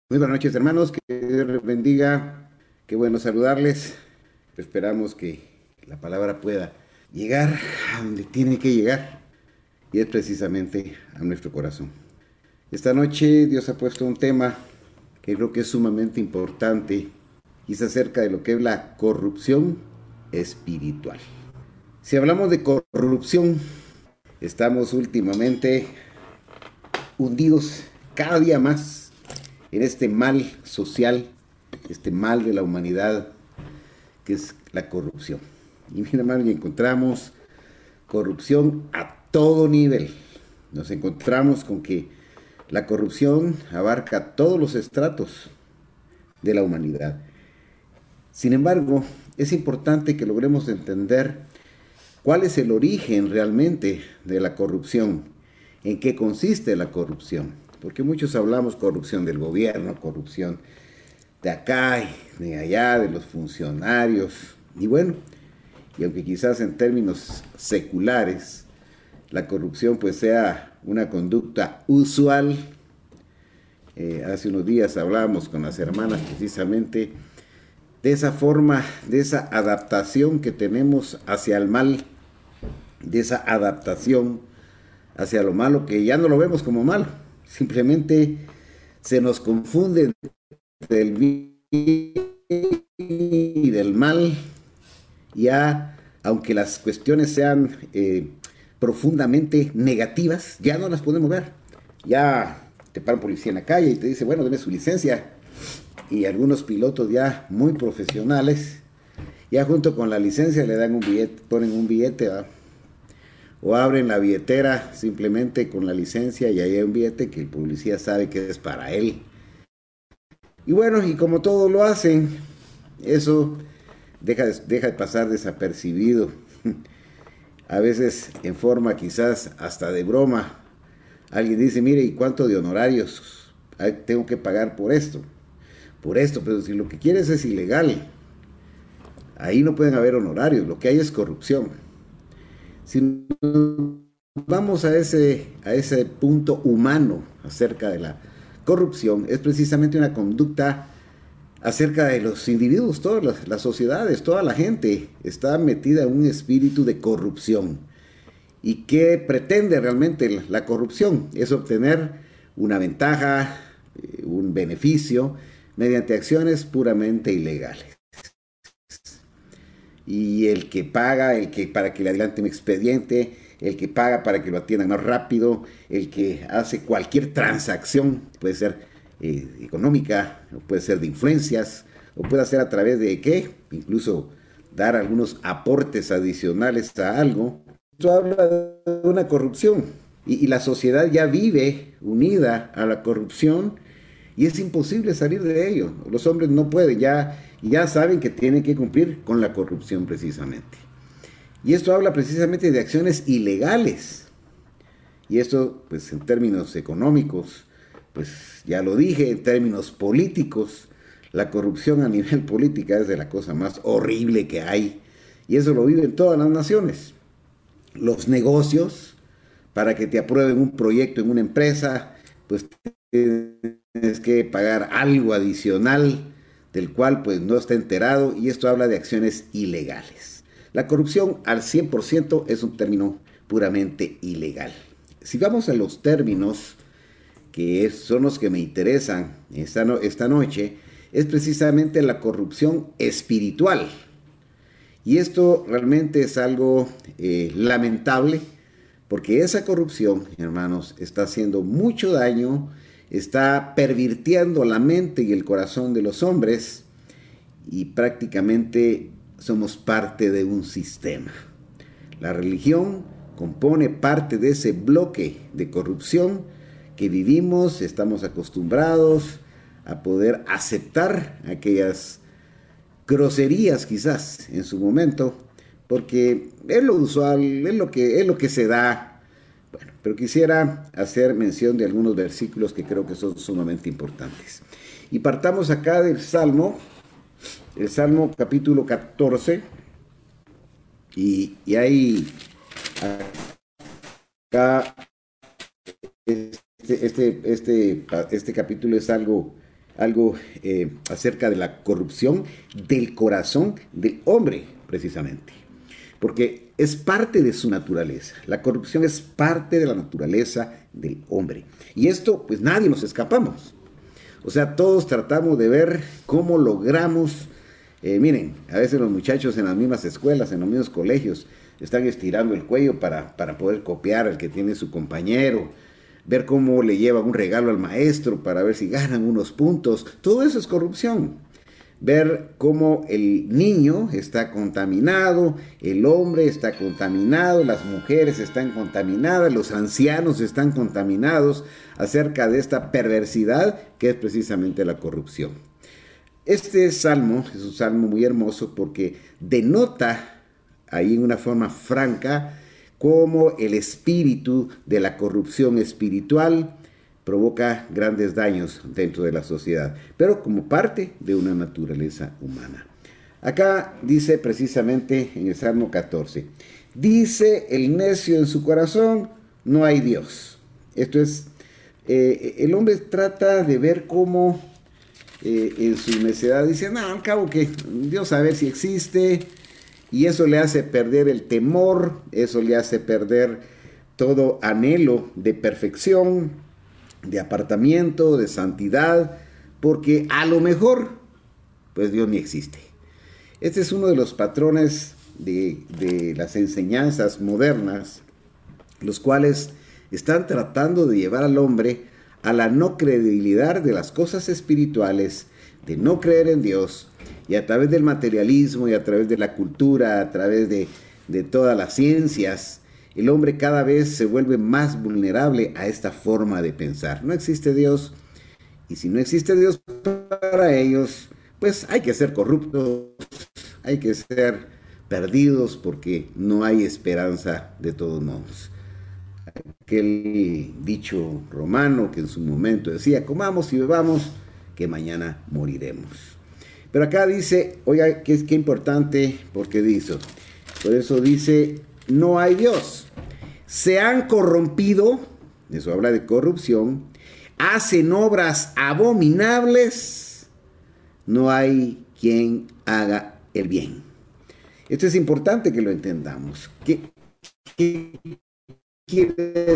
Muy buenas noches, hermanos. Que Dios les bendiga. Qué bueno saludarles. Esperamos que la palabra pueda llegar a donde tiene que llegar, y es precisamente a nuestro corazón. Esta noche Dios ha puesto un tema que creo que es sumamente importante, y es acerca de lo que es la corrupción espiritual. Si hablamos de corrupción, estamos últimamente hundidos cada día más en este mal social, este mal de la humanidad, que es la corrupción. Y mira, hermano, y encontramos corrupción a todo nivel. Nos encontramos con que la corrupción abarca todos los estratos de la humanidad. Sin embargo, es importante que logremos entender cuál es el origen realmente de la corrupción, en qué consiste la corrupción. Porque muchos hablamos corrupción del gobierno, corrupción de acá y de allá, de los funcionarios. Y bueno, y aunque quizás en términos seculares la corrupción pues sea una conducta usual, hace unos días hablábamos con las hermanas precisamente de esa forma, de esa adaptación que tenemos hacia el mal, de esa adaptación hacia lo malo, que ya no lo vemos como malo, simplemente se nos confunde del bien y del mal. Ya, aunque las cuestiones sean profundamente negativas, ya no las podemos ver. Ya te para un policía en la calle y te dice, bueno, deme su licencia. Y algunos pilotos ya muy profesionales, ya junto con la licencia le dan un billete, ponen un billete, ¿va? O abren la billetera simplemente con la licencia y ahí hay un billete que el policía sabe que es para él. Y bueno, y como todos lo hacen, eso deja de pasar desapercibido. A veces en forma quizás hasta de broma. Alguien dice, mire, ¿y cuánto de honorarios tengo que pagar por esto? Por esto, pero si lo que quieres es ilegal, ahí no pueden haber honorarios, lo que hay es corrupción. Si vamos a ese punto humano acerca de la corrupción, es precisamente una conducta acerca de los individuos, todas las sociedades, toda la gente está metida en un espíritu de corrupción. ¿Y qué pretende realmente la corrupción? Es obtener una ventaja, un beneficio, mediante acciones puramente ilegales. Y el que paga, el que para que le adelante un expediente, el que paga para que lo atiendan más rápido, el que hace cualquier transacción, puede ser económica, o puede ser de influencias, o puede ser a través de qué, incluso dar algunos aportes adicionales a algo. Esto habla de una corrupción, y la sociedad ya vive unida a la corrupción, y es imposible salir de ello. Los hombres no pueden, ya saben que tienen que cumplir con la corrupción precisamente. Y esto habla precisamente de acciones ilegales. Y esto, pues en términos económicos, pues ya lo dije, en términos políticos, la corrupción a nivel política es de la cosa más horrible que hay. Y eso lo viven todas las naciones. Los negocios, para que te aprueben un proyecto en una empresa, pues tienes que pagar algo adicional del cual pues no está enterado, y esto habla de acciones ilegales. La corrupción al 100% es un término puramente ilegal. Si vamos a los términos que son los que me interesan esta noche, es precisamente la corrupción espiritual. Y esto realmente es algo lamentable, porque esa corrupción, hermanos, está haciendo mucho daño, está pervirtiendo la mente y el corazón de los hombres, y prácticamente somos parte de un sistema. La religión compone parte de ese bloque de corrupción que vivimos, estamos acostumbrados a poder aceptar aquellas groserías quizás en su momento, porque es lo usual, es lo que se da. Bueno, pero quisiera hacer mención de algunos versículos que creo que son sumamente importantes. Y partamos acá del Salmo, el Salmo capítulo 14, y hay acá, este capítulo es algo algo acerca de la corrupción del corazón del hombre, precisamente. Porque es parte de su naturaleza. La corrupción es parte de la naturaleza del hombre. Y esto, pues nadie nos escapamos. O sea, todos tratamos de ver cómo logramos. Miren, a veces los muchachos en las mismas escuelas, en los mismos colegios, están estirando el cuello para poder copiar al que tiene su compañero, ver cómo le llevan un regalo al maestro para ver si ganan unos puntos. Todo eso es corrupción. Ver cómo el niño está contaminado, el hombre está contaminado, las mujeres están contaminadas, los ancianos están contaminados acerca de esta perversidad que es precisamente la corrupción. Este salmo es un salmo muy hermoso porque denota ahí en una forma franca cómo el espíritu de la corrupción espiritual provoca grandes daños dentro de la sociedad, pero como parte de una naturaleza humana. Acá dice precisamente en el Salmo 14, dice el necio en su corazón, no hay Dios. Esto es, el hombre trata de ver cómo en su necedad dice, no, al cabo que Dios a ver si existe, y eso le hace perder el temor, eso le hace perder todo anhelo de perfección, de apartamiento, de santidad, porque a lo mejor, pues Dios ni existe. Este es uno de los patrones de las enseñanzas modernas, los cuales están tratando de llevar al hombre a la no credibilidad de las cosas espirituales, de no creer en Dios, y a través del materialismo y a través de la cultura, a través de todas las ciencias, el hombre cada vez se vuelve más vulnerable a esta forma de pensar. No existe Dios, y si no existe Dios para ellos, pues hay que ser corruptos, hay que ser perdidos porque no hay esperanza de todos modos. Aquel dicho romano que en su momento decía, comamos y bebamos, que mañana moriremos. Pero acá dice, oiga, qué importante, porque dice, por eso dice, no hay Dios. Se han corrompido, eso habla de corrupción, hacen obras abominables, no hay quien haga el bien. Esto es importante que lo entendamos. ¿Qué quiere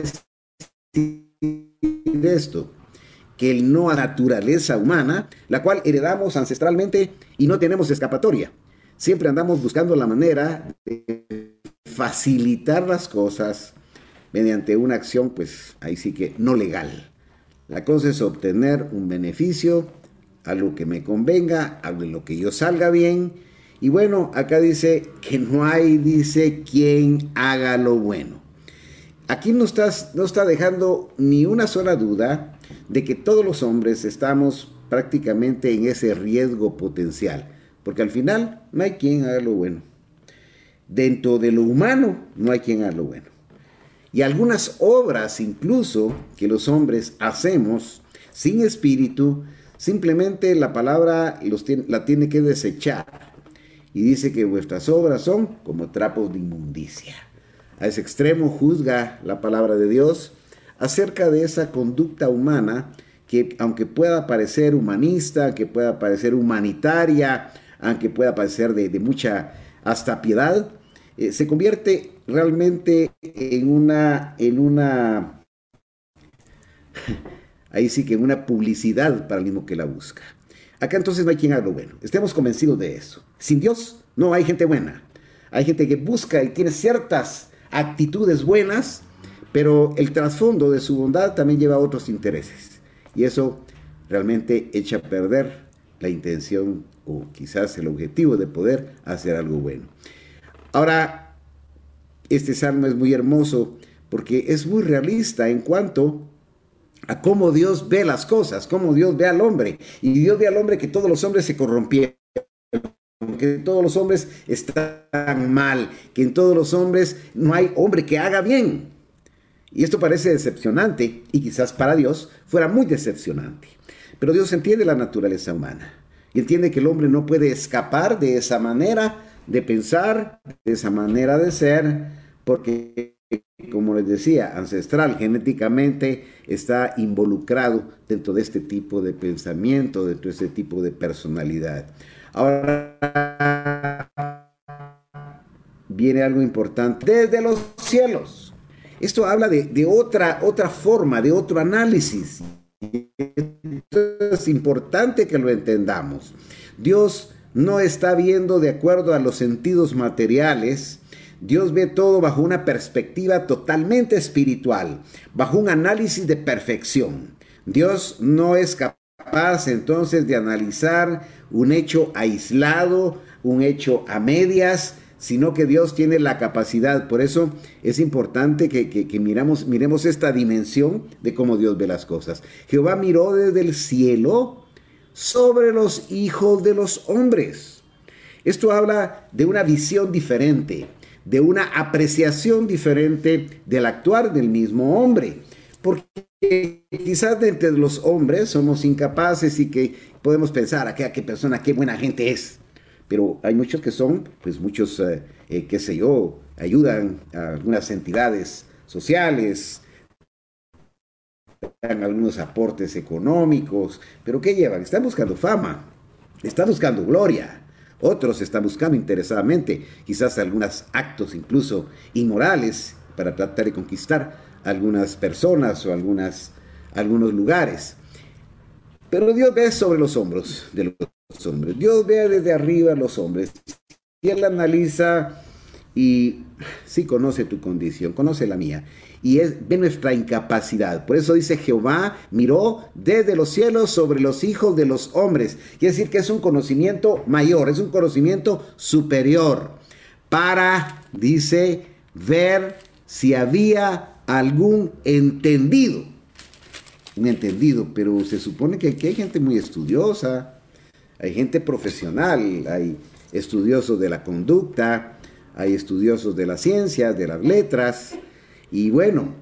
decir esto? Que el no a la naturaleza humana, la cual heredamos ancestralmente y no tenemos escapatoria. Siempre andamos buscando la manera de facilitar las cosas mediante una acción, pues ahí sí que no legal. La cosa es obtener un beneficio, algo que me convenga, algo en lo que yo salga bien. Y bueno, acá dice que no hay, dice, quien haga lo bueno. Aquí no está dejando ni una sola duda de que todos los hombres estamos prácticamente en ese riesgo potencial, porque al final no hay quien haga lo bueno. Dentro de lo humano no hay quien haga lo bueno. Y algunas obras incluso que los hombres hacemos sin espíritu, simplemente la palabra la tiene que desechar. Y dice que vuestras obras son como trapos de inmundicia. A ese extremo juzga la palabra de Dios acerca de esa conducta humana que, aunque pueda parecer humanista, que pueda parecer humanitaria, aunque pueda parecer de mucha hasta piedad, se convierte realmente en una ahí sí que en una publicidad para el mismo que la busca. Acá entonces no hay quien haga lo bueno. Estemos convencidos de eso. Sin Dios no hay gente buena. Hay gente que busca y tiene ciertas actitudes buenas, pero el trasfondo de su bondad también lleva a otros intereses. Y eso realmente echa a perder la intención o quizás el objetivo de poder hacer algo bueno. Ahora, este salmo es muy hermoso porque es muy realista en cuanto a cómo Dios ve las cosas, cómo Dios ve al hombre. Y Dios ve al hombre que todos los hombres se corrompieron, que todos los hombres están mal, que en todos los hombres no hay hombre que haga bien. Y esto parece decepcionante, y quizás para Dios fuera muy decepcionante. Pero Dios entiende la naturaleza humana, y entiende que el hombre no puede escapar de esa manera de pensar, de esa manera de ser, porque como les decía, ancestral, genéticamente está involucrado dentro de este tipo de pensamiento, dentro de este tipo de personalidad. Ahora viene algo importante, desde los cielos. Esto habla de otra forma, de otro análisis. Es importante que lo entendamos. Dios no está viendo de acuerdo a los sentidos materiales. Dios ve todo bajo una perspectiva totalmente espiritual, bajo un análisis de perfección. Dios no es capaz entonces de analizar un hecho aislado, un hecho a medias, sino que Dios tiene la capacidad. Por eso es importante que miremos esta dimensión de cómo Dios ve las cosas. Jehová miró desde el cielo sobre los hijos de los hombres. Esto habla de una visión diferente, de una apreciación diferente del actuar del mismo hombre. Porque quizás de entre los hombres somos incapaces y que podemos pensar, qué persona, qué buena gente es. Pero hay muchos que son, pues muchos, qué sé yo, ayudan a algunas entidades sociales, dan algunos aportes económicos, pero ¿qué llevan? Están buscando fama, están buscando gloria. Otros están buscando interesadamente quizás algunos actos incluso inmorales para tratar de conquistar algunas personas o algunos lugares. Pero Dios ve sobre los hombros de los hombres. Dios ve desde arriba a los hombres. Y Él analiza y sí conoce tu condición, conoce la mía. Y ve nuestra incapacidad. Por eso dice Jehová miró desde los cielos sobre los hijos de los hombres. Quiere decir que es un conocimiento mayor, es un conocimiento superior. Para, dice, ver si había algún entendido. Un entendido, pero se supone que aquí hay gente muy estudiosa, hay gente profesional, hay estudiosos de la conducta, hay estudiosos de las ciencias, de las letras, y bueno,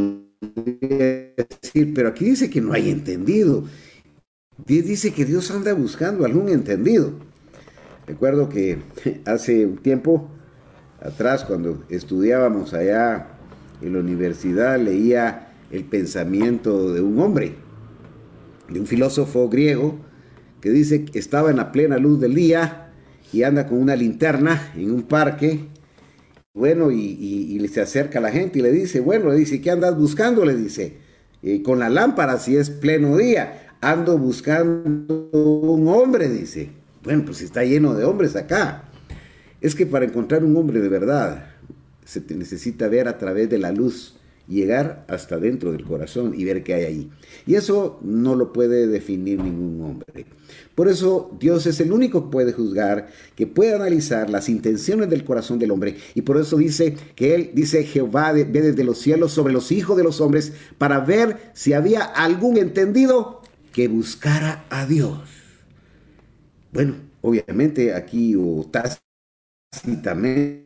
decir, pero aquí dice que no hay entendido. Dice que Dios anda buscando algún entendido. Recuerdo que hace un tiempo atrás, cuando estudiábamos allá en la universidad, leía el pensamiento de un hombre, de un filósofo griego, que dice que estaba en la plena luz del día y anda con una linterna en un parque, bueno, y se acerca a la gente y le dice, ¿qué andas buscando? Le dice, con la lámpara si es pleno día, ando buscando un hombre, dice. Bueno, pues está lleno de hombres acá. Es que para encontrar un hombre de verdad, se te necesita ver a través de la luz, llegar hasta dentro del corazón y ver qué hay ahí. Y eso no lo puede definir ningún hombre. Por eso Dios es el único que puede juzgar, que puede analizar las intenciones del corazón del hombre. Y por eso dice que Él, dice Jehová, ve desde los cielos sobre los hijos de los hombres para ver si había algún entendido que buscara a Dios. Bueno, obviamente aquí o tácitamente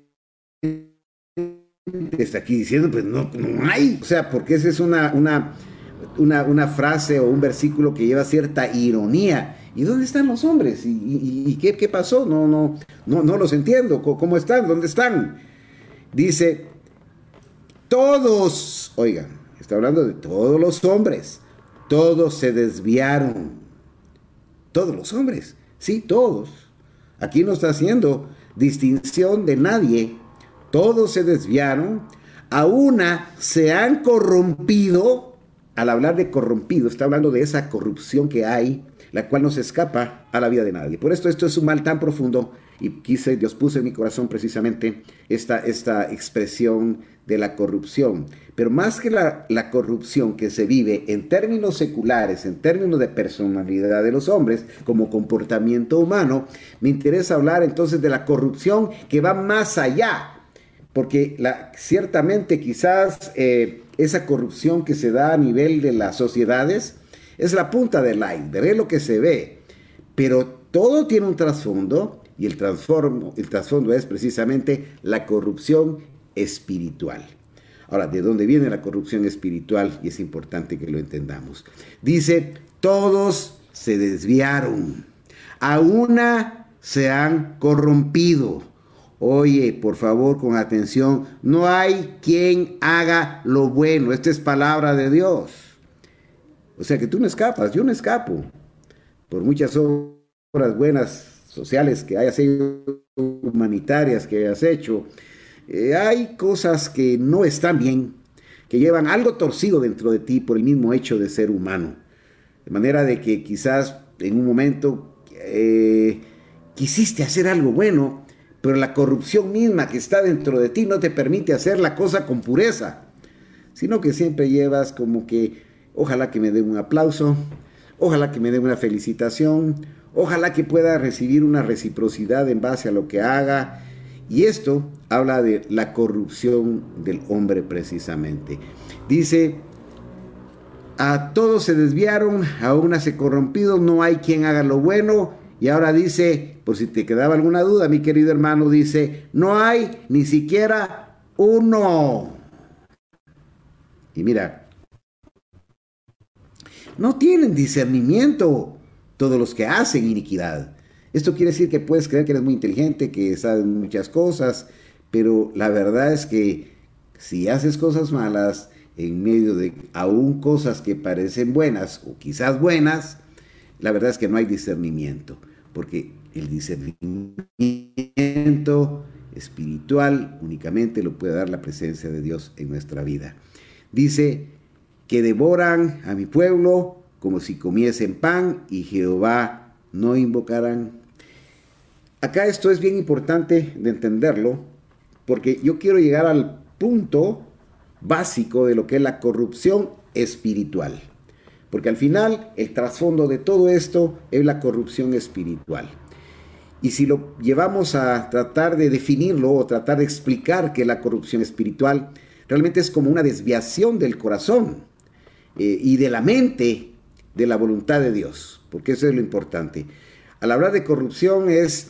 está aquí diciendo, pues no hay. O sea, porque esa es una frase o un versículo que lleva cierta ironía. ¿Y dónde están los hombres? ¿Y qué pasó? No los entiendo. ¿Cómo están? ¿Dónde están? Dice, todos, oigan, está hablando de todos los hombres, todos se desviaron. Todos los hombres, sí, todos. Aquí no está haciendo distinción de nadie. Todos se desviaron, a una se han corrompido. Al hablar de corrompido, está hablando de esa corrupción que hay, la cual no se escapa a la vida de nadie. Por esto es un mal tan profundo, y Dios puso en mi corazón precisamente esta expresión de la corrupción. Pero más que la corrupción que se vive en términos seculares, en términos de personalidad de los hombres, como comportamiento humano, me interesa hablar entonces de la corrupción que va más allá. Porque ciertamente quizás esa corrupción que se da a nivel de las sociedades es la punta del iceberg, es lo que se ve. Pero todo tiene un trasfondo y el trasfondo es precisamente la corrupción espiritual. Ahora, ¿de dónde viene la corrupción espiritual? Y es importante que lo entendamos. Dice, todos se desviaron, a una se han corrompido. Oye, por favor, con atención, no hay quien haga lo bueno. Esta es palabra de Dios. O sea que tú no escapas, yo no escapo. Por muchas obras buenas sociales que hayas hecho, humanitarias que hayas hecho, hay cosas que no están bien, que llevan algo torcido dentro de ti por el mismo hecho de ser humano. De manera de que quizás en un momento quisiste hacer algo bueno, pero la corrupción misma que está dentro de ti no te permite hacer la cosa con pureza, sino que siempre llevas como que ojalá que me den un aplauso, ojalá que me den una felicitación, ojalá que pueda recibir una reciprocidad en base a lo que haga. Y esto habla de la corrupción del hombre precisamente. Dice, a todos se desviaron, aún se corrompidos, no hay quien haga lo bueno. Y ahora dice, por si te quedaba alguna duda, mi querido hermano, dice, no hay ni siquiera uno. Y mira, no tienen discernimiento todos los que hacen iniquidad. Esto quiere decir que puedes creer que eres muy inteligente, que sabes muchas cosas, pero la verdad es que si haces cosas malas, en medio de aún cosas que parecen buenas o quizás buenas, la verdad es que no hay discernimiento, porque el discernimiento espiritual únicamente lo puede dar la presencia de Dios en nuestra vida. Dice que devoran a mi pueblo como si comiesen pan y Jehová no invocarán. Acá esto es bien importante de entenderlo, porque yo quiero llegar al punto básico de lo que es la corrupción espiritual. Porque al final el trasfondo de todo esto es la corrupción espiritual. Y si lo llevamos a tratar de definirlo o tratar de explicar que la corrupción espiritual realmente es como una desviación del corazón y de la mente de la voluntad de Dios, porque eso es lo importante. Al hablar de corrupción es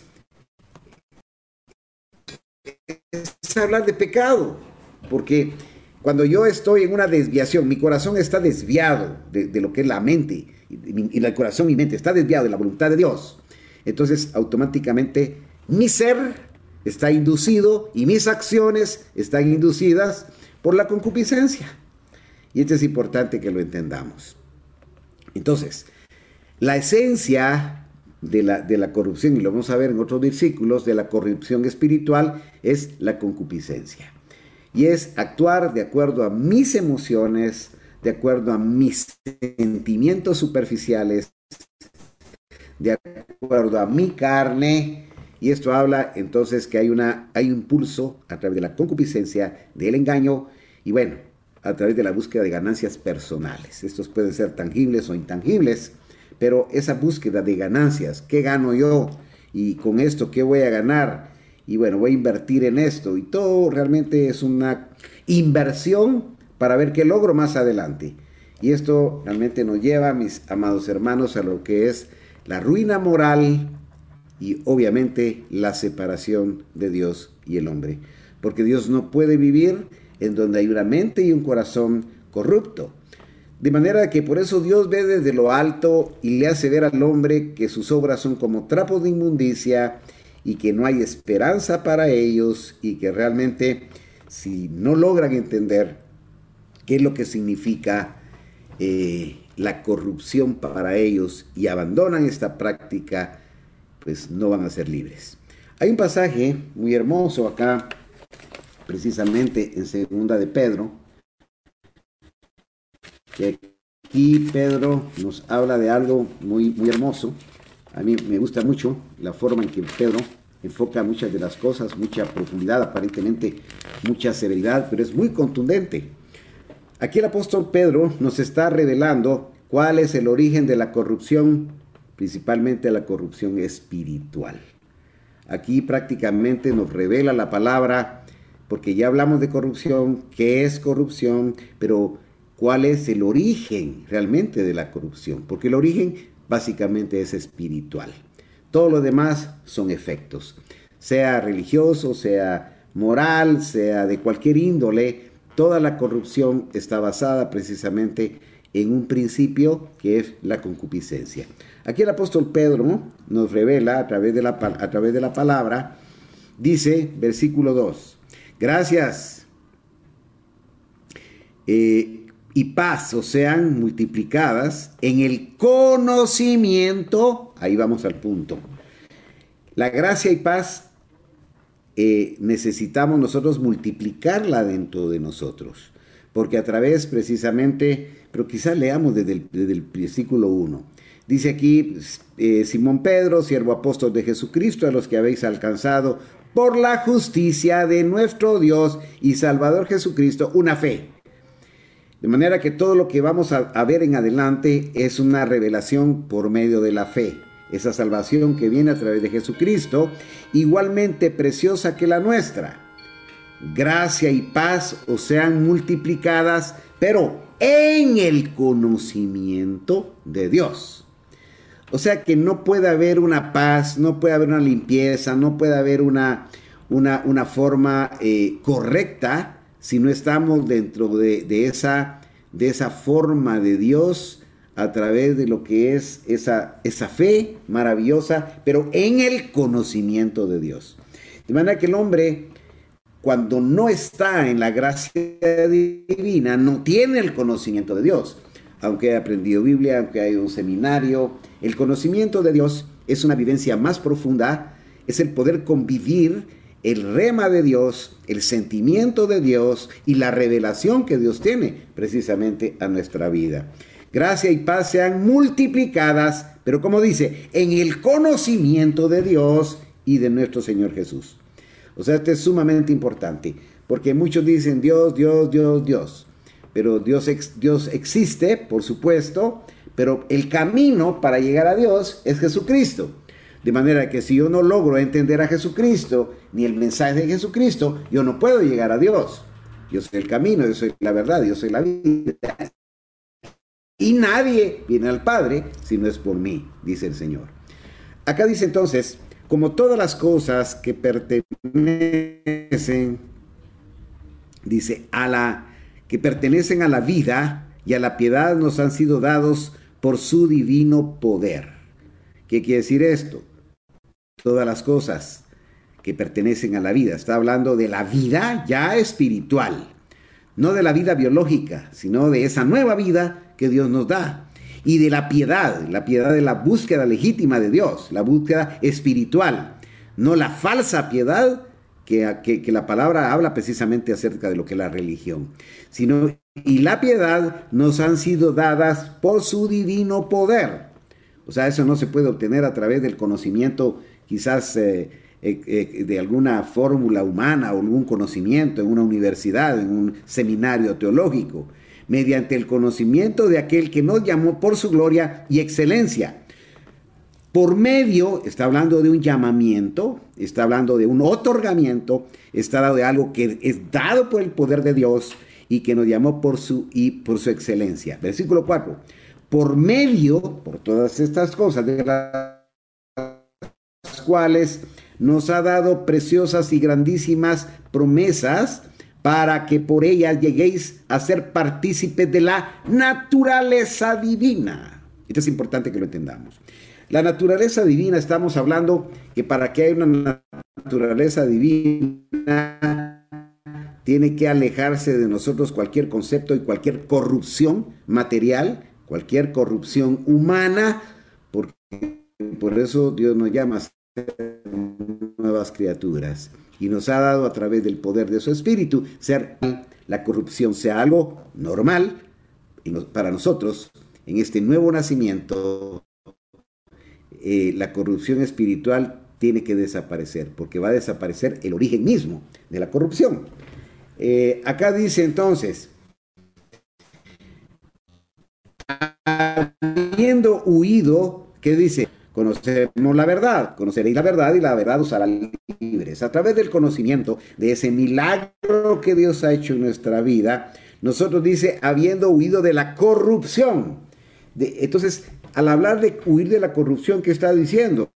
hablar de pecado, porque cuando yo estoy en una desviación, mi corazón está desviado de lo que es la mente, y el corazón y mi mente está desviado de la voluntad de Dios, entonces automáticamente mi ser está inducido y mis acciones están inducidas por la concupiscencia. Y esto es importante que lo entendamos. Entonces, la esencia de la corrupción, y lo vamos a ver en otros versículos, de la corrupción espiritual, es la concupiscencia. Y es actuar de acuerdo a mis emociones, de acuerdo a mis sentimientos superficiales, de acuerdo a mi carne. Y esto habla entonces que hay un impulso a través de la concupiscencia, del engaño, y bueno, a través de la búsqueda de ganancias personales. Estos pueden ser tangibles o intangibles, pero esa búsqueda de ganancias, ¿qué gano yo? Y con esto, ¿qué voy a ganar? Y bueno, voy a invertir en esto. Y todo realmente es una inversión para ver qué logro más adelante. Y esto realmente nos lleva, mis amados hermanos, a lo que es la ruina moral y obviamente la separación de Dios y el hombre. Porque Dios no puede vivir en donde hay una mente y un corazón corrupto. De manera que por eso Dios ve desde lo alto y le hace ver al hombre que sus obras son como trapos de inmundicia y que no hay esperanza para ellos, y que realmente si no logran entender qué es lo que significa la corrupción para ellos y abandonan esta práctica, pues no van a ser libres. Hay un pasaje muy hermoso acá, precisamente en segunda de Pedro, que aquí Pedro nos habla de algo muy, muy hermoso. A mí me gusta mucho la forma en que Pedro enfoca muchas de las cosas, mucha profundidad, aparentemente mucha severidad, pero es muy contundente. Aquí el apóstol Pedro nos está revelando cuál es el origen de la corrupción, principalmente la corrupción espiritual. Aquí prácticamente nos revela la palabra, porque ya hablamos de corrupción, qué es corrupción, pero cuál es el origen realmente de la corrupción, porque el origen básicamente es espiritual. Todo lo demás son efectos, sea religioso, sea moral, sea de cualquier índole. Toda la corrupción está basada precisamente en un principio que es la concupiscencia. Aquí el apóstol Pedro nos revela a través de la palabra Dice, versículo 2, gracias y paz os sean multiplicadas en el conocimiento, ahí vamos al punto. La gracia y paz necesitamos nosotros multiplicarla dentro de nosotros, porque a través precisamente, pero quizás leamos desde el versículo 1. Dice aquí, Simón Pedro, siervo apóstol de Jesucristo, a los que habéis alcanzado por la justicia de nuestro Dios y Salvador Jesucristo, una fe. De manera que todo lo que vamos a ver en adelante es una revelación por medio de la fe. Esa salvación que viene a través de Jesucristo, igualmente preciosa que la nuestra. Gracia y paz os sean multiplicadas, pero en el conocimiento de Dios. O sea que no puede haber una paz, no puede haber una limpieza, no puede haber una forma correcta si no estamos dentro de esa forma de Dios a través de lo que es esa fe maravillosa, pero en el conocimiento de Dios. De manera que el hombre, cuando no está en la gracia divina, no tiene el conocimiento de Dios. Aunque haya aprendido Biblia, aunque haya un seminario, el conocimiento de Dios es una vivencia más profunda, es el poder convivir el rema de Dios, el sentimiento de Dios y la revelación que Dios tiene precisamente a nuestra vida. Gracia y paz sean multiplicadas, pero como dice, en el conocimiento de Dios y de nuestro Señor Jesús. O sea, esto es sumamente importante, porque muchos dicen Dios, Dios, Dios, Dios. Pero Dios existe, por supuesto, pero el camino para llegar a Dios es Jesucristo. De manera que si yo no logro entender a Jesucristo, ni el mensaje de Jesucristo, yo no puedo llegar a Dios. Yo soy el camino, yo soy la verdad, yo soy la vida. Y nadie viene al Padre si no es por mí, dice el Señor. Acá dice entonces, como todas las cosas que pertenecen, dice, que pertenecen a la vida y a la piedad nos han sido dados por su divino poder. ¿Qué quiere decir esto? Todas las cosas que pertenecen a la vida. Está hablando de la vida ya espiritual, no de la vida biológica, sino de esa nueva vida que Dios nos da. Y de la piedad de la búsqueda legítima de Dios, la búsqueda espiritual, no la falsa piedad que la palabra habla precisamente acerca de lo que es la religión, sino, y la piedad nos han sido dadas por su divino poder. O sea, eso no se puede obtener a través del conocimiento, quizás de alguna fórmula humana o algún conocimiento en una universidad, en un seminario teológico, mediante el conocimiento de aquel que nos llamó por su gloria y excelencia. Por medio, está hablando de un llamamiento, está hablando de un otorgamiento, está hablando de algo que es dado por el poder de Dios y que nos llamó por su excelencia. Versículo 4. Por todas estas cosas, de las cuales nos ha dado preciosas y grandísimas promesas, para que por ellas lleguéis a ser partícipes de la naturaleza divina. Esto es importante que lo entendamos. La naturaleza divina, estamos hablando que para que haya una naturaleza divina, tiene que alejarse de nosotros cualquier concepto y cualquier corrupción material, cualquier corrupción humana, porque por eso Dios nos llama a ser nuevas criaturas y nos ha dado a través del poder de su espíritu ser la corrupción sea algo normal para nosotros en este nuevo nacimiento. La corrupción espiritual tiene que desaparecer, porque va a desaparecer el origen mismo de la corrupción. Acá dice entonces, habiendo huido, ¿qué dice? Conocemos la verdad, conoceréis la verdad y la verdad os hará libres. A través del conocimiento de ese milagro que Dios ha hecho en nuestra vida, nosotros dice, habiendo huido de la corrupción. Entonces, al hablar de huir de la corrupción, ¿qué está diciendo?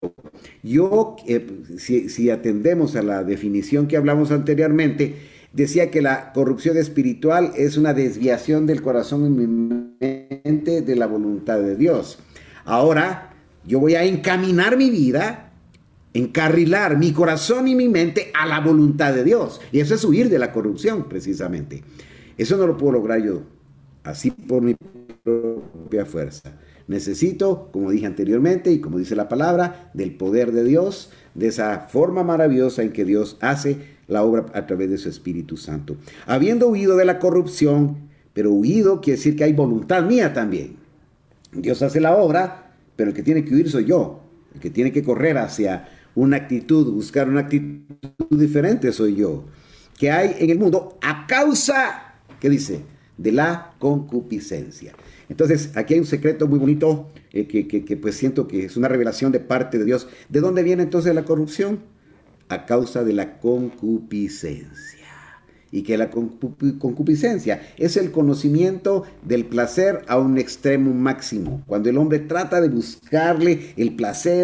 Si atendemos a la definición que hablamos anteriormente, decía que la corrupción espiritual es una desviación del corazón en mi mente de la voluntad de Dios. Ahora, yo voy a encaminar mi vida encarrilar mi corazón y mi mente a la voluntad de Dios. Y eso es huir de la corrupción, precisamente. Eso no lo puedo lograr yo, así por mi propia fuerza. Necesito, como dije anteriormente y como dice la palabra, del poder de Dios, de esa forma maravillosa en que Dios hace la obra a través de su Espíritu Santo. Habiendo huido de la corrupción, pero huido quiere decir que hay voluntad mía también. Dios hace la obra, pero el que tiene que huir soy yo. El que tiene que correr hacia una actitud, buscar una actitud diferente soy yo. Que hay en el mundo a causa, ¿qué dice? De la concupiscencia. Entonces, aquí hay un secreto muy bonito que pues siento que es una revelación de parte de Dios. ¿De dónde viene entonces la corrupción? A causa de la concupiscencia. Y que la concupiscencia es el conocimiento del placer a un extremo máximo. Cuando el hombre trata de buscarle el placer,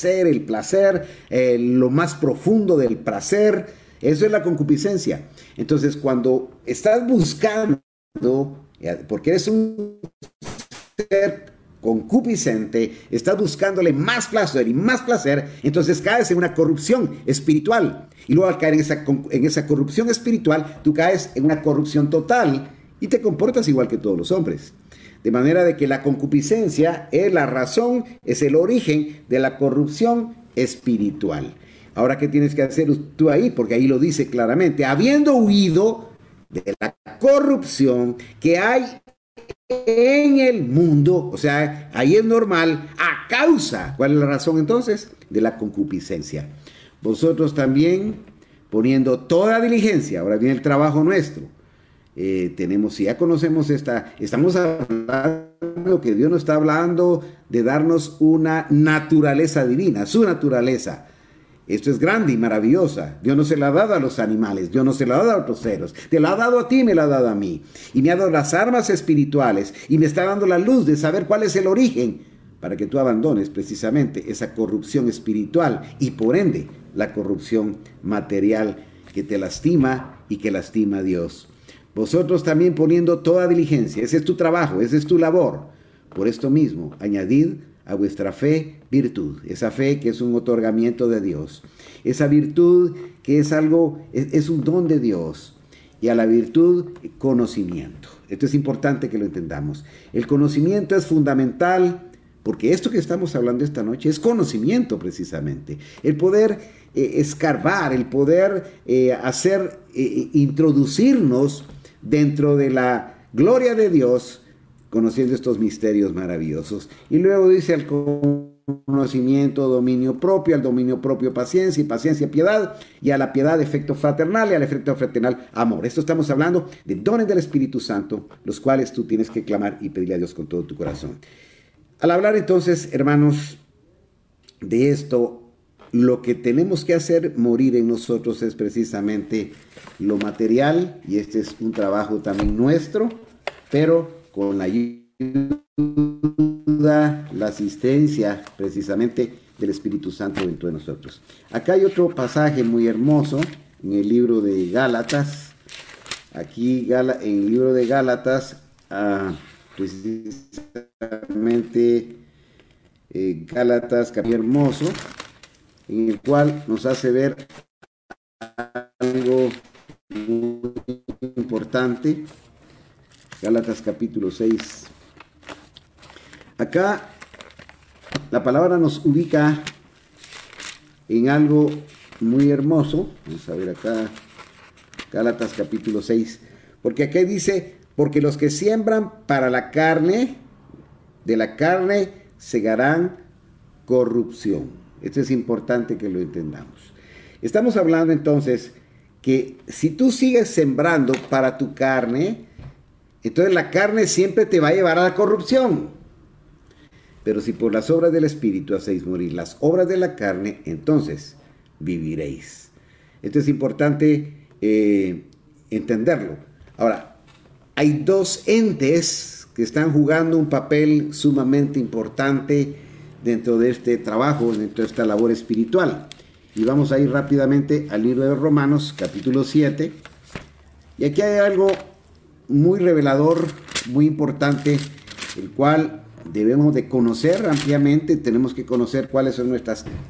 lo más profundo del placer, eso es la concupiscencia. Entonces, cuando estás buscando, porque eres un ser concupiscente, estás buscándole más placer y más placer, entonces caes en una corrupción espiritual. Y luego al caer en esa corrupción espiritual, tú caes en una corrupción total y te comportas igual que todos los hombres. De manera de que la concupiscencia es la razón, es el origen de la corrupción espiritual. Ahora, ¿qué tienes que hacer tú ahí? Porque ahí lo dice claramente, habiendo huido de la corrupción que hay en el mundo, o sea, ahí es normal, a causa, ¿cuál es la razón entonces? De la concupiscencia. Vosotros también, poniendo toda diligencia, ahora viene el trabajo nuestro, si ya conocemos estamos hablando que Dios nos está hablando de darnos una naturaleza divina, su naturaleza. Esto es grande y maravillosa. Dios no se la ha dado a los animales, Dios no se la ha dado a otros seres. Te la ha dado a ti, me la ha dado a mí. Y me ha dado las armas espirituales y me está dando la luz de saber cuál es el origen para que tú abandones precisamente esa corrupción espiritual y por ende la corrupción material que te lastima y que lastima a Dios. Vosotros también poniendo toda diligencia, ese es tu trabajo, esa es tu labor. Por esto mismo, añadid a vuestra fe virtud, esa fe que es un otorgamiento de Dios, esa virtud que es algo, es un don de Dios, y a la virtud conocimiento. Esto es importante que lo entendamos. El conocimiento es fundamental porque esto que estamos hablando esta noche es conocimiento precisamente. El poder escarbar, el poder introducirnos dentro de la gloria de Dios, conociendo estos misterios maravillosos. Y luego dice al conocimiento, dominio propio, al dominio propio paciencia, y paciencia piedad, y a la piedad efecto fraternal, y al efecto fraternal amor. Esto estamos hablando de dones del Espíritu Santo, los cuales tú tienes que clamar y pedirle a Dios con todo tu corazón. Al hablar entonces, hermanos, de esto, lo que tenemos que hacer morir en nosotros es precisamente lo material, y este es un trabajo también nuestro, pero con la ayuda, la asistencia precisamente del Espíritu Santo dentro de nosotros. Acá hay otro pasaje muy hermoso en el libro de Gálatas. Aquí en el libro de Gálatas, precisamente Gálatas, capítulo hermoso, en el cual nos hace ver algo muy importante. Gálatas capítulo 6. Acá la palabra nos ubica en algo muy hermoso. Vamos a ver acá, Gálatas capítulo 6. Porque aquí dice, porque los que siembran para la carne, de la carne segarán corrupción. Esto es importante que lo entendamos. Estamos hablando entonces que si tú sigues sembrando para tu carne, entonces la carne siempre te va a llevar a la corrupción. Pero si por las obras del Espíritu hacéis morir las obras de la carne, entonces viviréis. Esto es importante entenderlo. Ahora, hay dos entes que están jugando un papel sumamente importante dentro de este trabajo, dentro de esta labor espiritual. Y vamos a ir rápidamente al libro de Romanos, capítulo 7. Y aquí hay algo muy revelador, muy importante, el cual debemos de conocer ampliamente. Tenemos que conocer cuáles son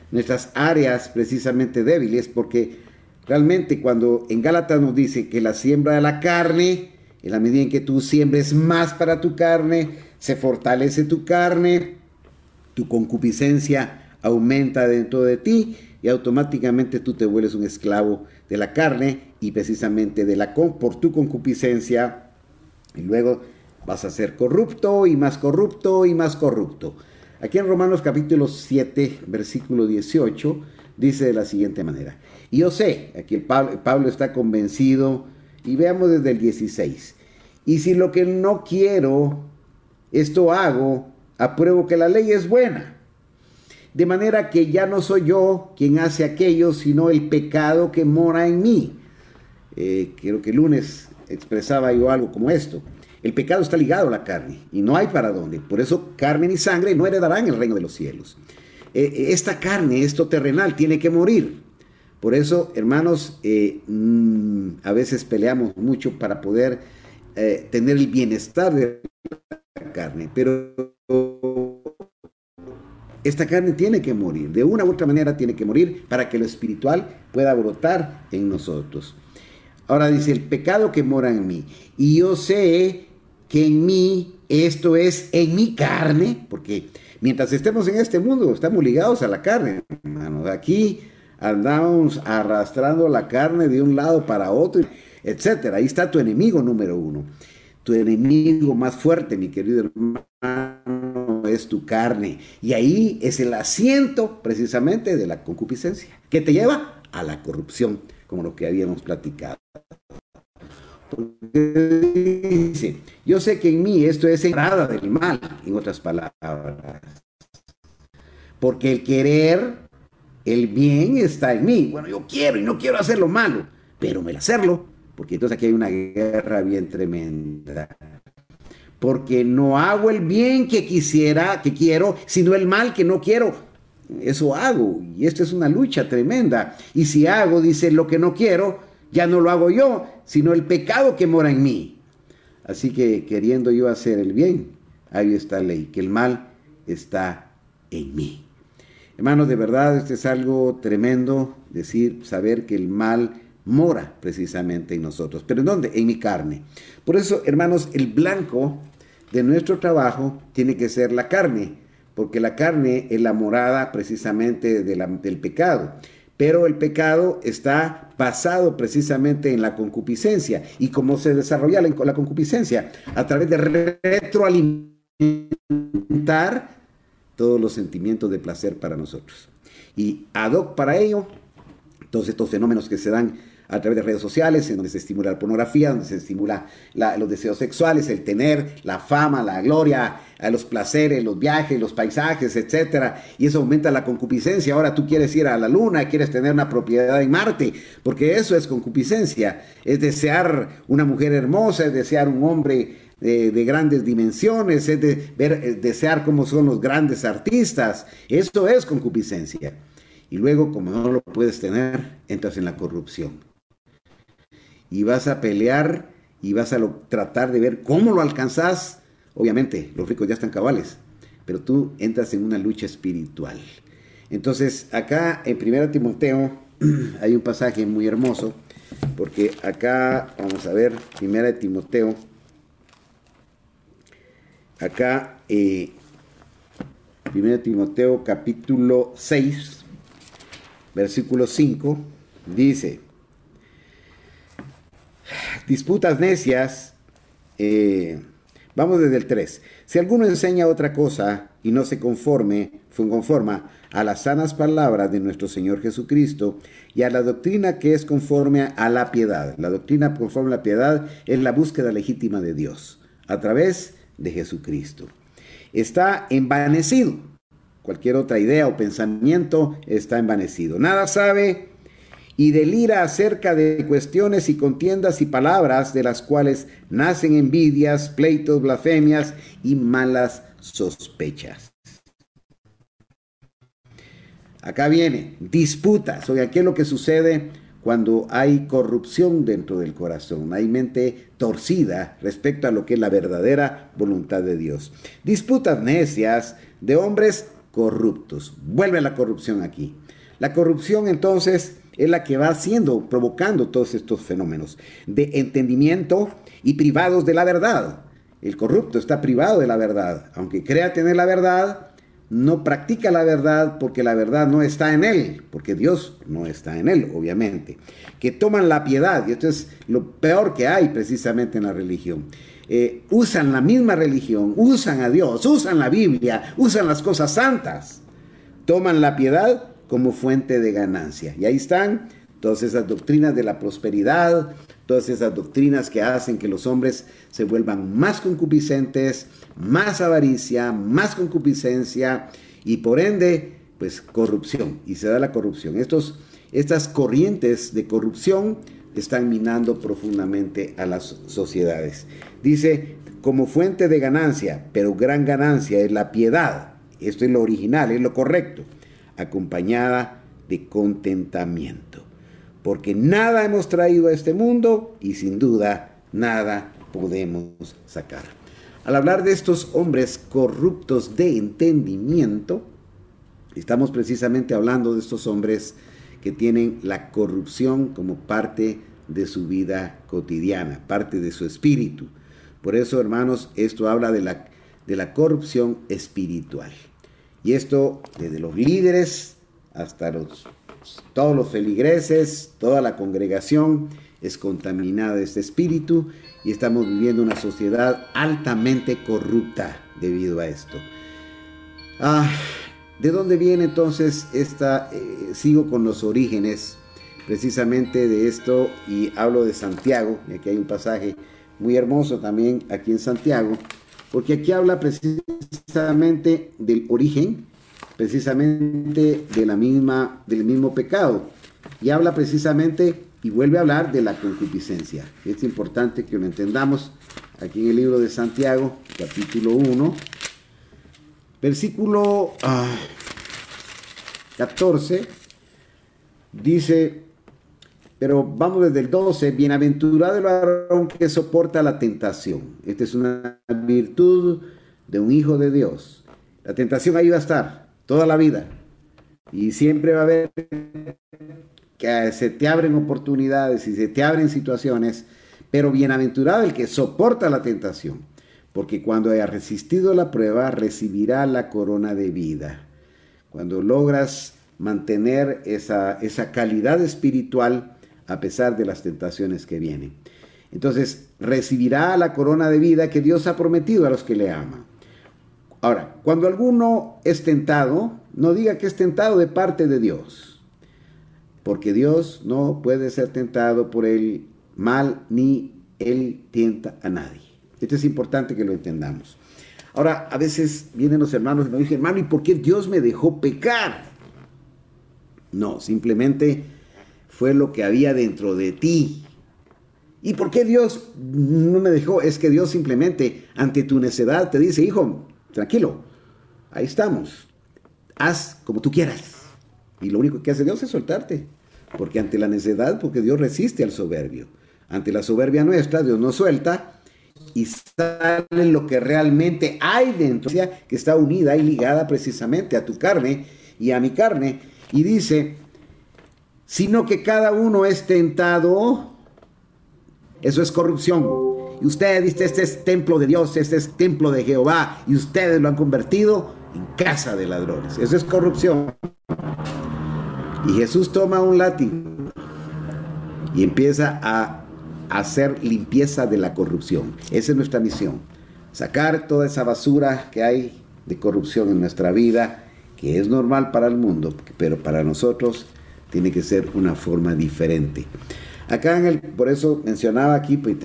nuestras áreas precisamente débiles, porque realmente cuando en Gálatas nos dice que la siembra de la carne, en la medida en que tú siembres más para tu carne, se fortalece tu carne, tu concupiscencia aumenta dentro de ti y automáticamente tú te vuelves un esclavo de la carne y precisamente por tu concupiscencia, y luego vas a ser corrupto y más corrupto y más corrupto. Aquí en Romanos capítulo 7, versículo 18, dice de la siguiente manera: y yo sé, aquí Pablo está convencido, y veamos desde el 16, y si lo que no quiero, esto hago, apruebo que la ley es buena. De manera que ya no soy yo quien hace aquello, sino el pecado que mora en mí. Creo que el lunes expresaba yo algo como esto. El pecado está ligado a la carne y no hay para dónde. Por eso carne ni sangre no heredarán el reino de los cielos. Esta carne, esto terrenal, tiene que morir. Por eso, hermanos, a veces peleamos mucho para poder tener el bienestar de la carne. Pero esta carne tiene que morir, de una u otra manera tiene que morir para que lo espiritual pueda brotar en nosotros. Ahora dice, el pecado que mora en mí. Y yo sé que en mí, esto es en mi carne, porque mientras estemos en este mundo, estamos ligados a la carne, hermanos. Aquí andamos arrastrando la carne de un lado para otro, etcétera. Ahí está tu enemigo número uno. Tu enemigo más fuerte, mi querido hermano, es tu carne. Y ahí es el asiento precisamente de la concupiscencia, que te lleva a la corrupción, como lo que habíamos platicado. Porque dice, yo sé que en mí esto es entrada del mal, en otras palabras. Porque el querer, el bien está en mí. Bueno, yo quiero y no quiero hacer lo malo, pero me lo hacerlo. Porque entonces aquí hay una guerra bien tremenda. Porque no hago el bien que quiero, sino el mal que no quiero. Eso hago. Y esto es una lucha tremenda. Y si hago, dice, lo que no quiero, ya no lo hago yo, sino el pecado que mora en mí. Así que queriendo yo hacer el bien, ahí está la ley, que el mal está en mí. Hermanos, de verdad, esto es algo tremendo, saber que el mal mora precisamente en nosotros. ¿Pero en dónde? En mi carne. Por eso, hermanos, el blanco de nuestro trabajo tiene que ser la carne, porque la carne es la morada precisamente del pecado. Pero el pecado está basado precisamente en la concupiscencia. ¿Y cómo se desarrolla la concupiscencia? A través de retroalimentar todos los sentimientos de placer para nosotros. Y ad hoc para ello, todos estos fenómenos que se dan a través de redes sociales, en donde se estimula la pornografía, donde se estimula los deseos sexuales, el tener, la fama, la gloria, los placeres, los viajes, los paisajes, etcétera. Y eso aumenta la concupiscencia. Ahora tú quieres ir a la luna, quieres tener una propiedad en Marte, porque eso es concupiscencia. Es desear una mujer hermosa, es desear un hombre de grandes dimensiones, es desear cómo son los grandes artistas. Eso es concupiscencia. Y luego, como no lo puedes tener, entras en la corrupción. Y vas a pelear y vas a tratar de ver cómo lo alcanzás. Obviamente, los ricos ya están cabales, pero tú entras en una lucha espiritual. Entonces, acá en 1 Timoteo hay un pasaje muy hermoso, porque acá, vamos a ver, 1 Timoteo, acá, 1 Timoteo capítulo 6, versículo 5, dice, disputas necias, vamos desde el 3. Si alguno enseña otra cosa y no se conforma a las sanas palabras de nuestro Señor Jesucristo y a la doctrina que es conforme a la piedad. La doctrina conforme a la piedad es la búsqueda legítima de Dios a través de Jesucristo. Está envanecido. Cualquier otra idea o pensamiento está envanecido. Nada sabe y delira acerca de cuestiones y contiendas y palabras de las cuales nacen envidias, pleitos, blasfemias y malas sospechas. Acá viene, disputas. Oigan, ¿qué es lo que sucede cuando hay corrupción dentro del corazón? Hay mente torcida respecto a lo que es la verdadera voluntad de Dios. Disputas necias de hombres corruptos. Vuelve la corrupción aquí. La corrupción entonces es la que va provocando todos estos fenómenos de entendimiento y privados de la verdad. El corrupto está privado de la verdad. Aunque crea tener la verdad, no practica la verdad porque la verdad no está en él, porque Dios no está en él, obviamente. Que toman la piedad, y esto es lo peor que hay precisamente en la religión. Usan la misma religión, usan a Dios, usan la Biblia, usan las cosas santas. Toman la piedad como fuente de ganancia. Y ahí están todas esas doctrinas de la prosperidad, todas esas doctrinas que hacen que los hombres se vuelvan más concupiscentes, más avaricia, más concupiscencia y por ende, pues corrupción. Y se da la corrupción. Estas corrientes de corrupción están minando profundamente a las sociedades. Dice, como fuente de ganancia, pero gran ganancia es la piedad. Esto es lo original, es lo correcto, acompañada de contentamiento. Porque nada hemos traído a este mundo y sin duda nada podemos sacar. Al hablar de estos hombres corruptos de entendimiento, estamos precisamente hablando de estos hombres que tienen la corrupción como parte de su vida cotidiana, parte de su espíritu. Por eso, hermanos, esto habla de la corrupción espiritual. Y esto desde los líderes hasta todos los feligreses, toda la congregación es contaminada de este espíritu y estamos viviendo una sociedad altamente corrupta debido a esto. ¿De dónde viene entonces esta? Sigo con los orígenes precisamente de esto y hablo de Santiago, y aquí hay un pasaje muy hermoso también aquí en Santiago, porque aquí habla precisamente del origen, precisamente del mismo pecado, y habla precisamente y vuelve a hablar de la concupiscencia. Es importante que lo entendamos aquí en el libro de Santiago, capítulo 1, versículo 14, dice, pero vamos desde el 12, bienaventurado el varón que soporta la tentación. Esta es una virtud de un hijo de Dios. La tentación ahí va a estar toda la vida y siempre va a haber que se te abren oportunidades y se te abren situaciones, pero bienaventurado el que soporta la tentación, porque cuando haya resistido la prueba recibirá la corona de vida. Cuando logras mantener esa calidad espiritual a pesar de las tentaciones que vienen, entonces recibirá la corona de vida que Dios ha prometido a los que le aman. Ahora, cuando alguno es tentado, no diga que es tentado de parte de Dios, porque Dios no puede ser tentado por el mal, ni Él tienta a nadie. Esto es importante que lo entendamos. Ahora, a veces vienen los hermanos y nos dicen, hermano, ¿y por qué Dios me dejó pecar? No, simplemente fue lo que había dentro de ti. ¿Y por qué Dios no me dejó? Es que Dios simplemente, ante tu necedad, te dice, hijo, tranquilo, ahí estamos, haz como tú quieras. Y lo único que hace Dios es soltarte, porque ante la necedad, porque Dios resiste al soberbio. Ante la soberbia nuestra, Dios nos suelta y sale lo que realmente hay dentro, que está unida y ligada precisamente a tu carne y a mi carne. Y dice, sino que cada uno es tentado, eso es corrupción. Y usted dice, este es templo de Dios, este es templo de Jehová, y ustedes lo han convertido en casa de ladrones. Eso es corrupción. Y Jesús toma un látigo y empieza a hacer limpieza de la corrupción. Esa es nuestra misión. Sacar toda esa basura que hay de corrupción en nuestra vida, que es normal para el mundo, pero para nosotros tiene que ser una forma diferente. Acá por eso mencionaba aquí, pues,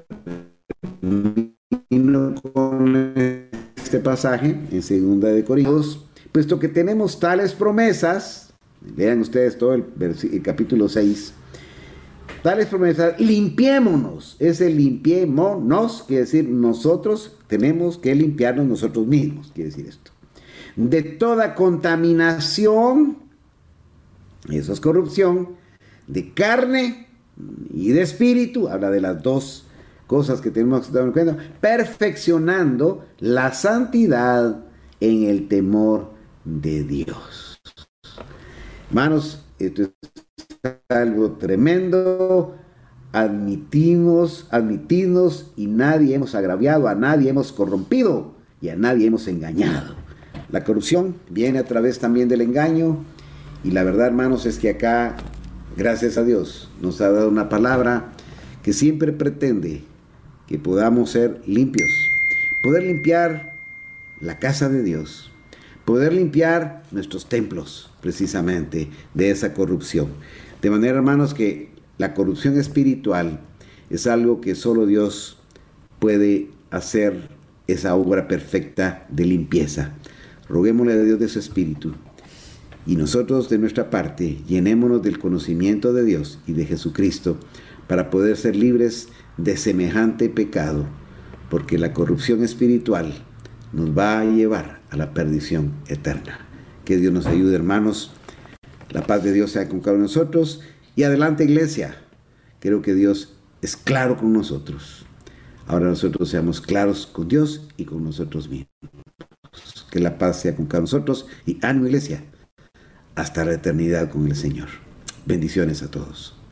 con este pasaje en 2 Corintios, puesto que tenemos tales promesas, vean ustedes todo el capítulo 6, tales promesas, limpiémonos. Ese limpiémonos quiere decir nosotros tenemos que limpiarnos nosotros mismos, quiere decir esto. De toda contaminación, eso es corrupción, de carne y de espíritu, habla de las dos cosas que tenemos que tener en cuenta, perfeccionando la santidad en el temor de Dios. Hermanos, esto es algo tremendo. Admitimos y nadie hemos agraviado, a nadie hemos corrompido y a nadie hemos engañado. La corrupción viene a través también del engaño, y la verdad, hermanos, es que acá, gracias a Dios, nos ha dado una palabra que siempre pretende que podamos ser limpios, poder limpiar la casa de Dios, poder limpiar nuestros templos precisamente de esa corrupción. De manera, hermanos, que la corrupción espiritual es algo que solo Dios puede hacer, esa obra perfecta de limpieza. Roguémosle a Dios de su Espíritu, y nosotros de nuestra parte llenémonos del conocimiento de Dios y de Jesucristo para poder ser libres de semejante pecado, porque la corrupción espiritual nos va a llevar a la perdición eterna. Que Dios nos ayude, hermanos. La paz de Dios sea con cada uno de nosotros. Y adelante, iglesia. Creo que Dios es claro con nosotros. Ahora nosotros seamos claros con Dios y con nosotros mismos. Que la paz sea con cada uno de nosotros. Y ánimo, iglesia, hasta la eternidad con el Señor. Bendiciones a todos.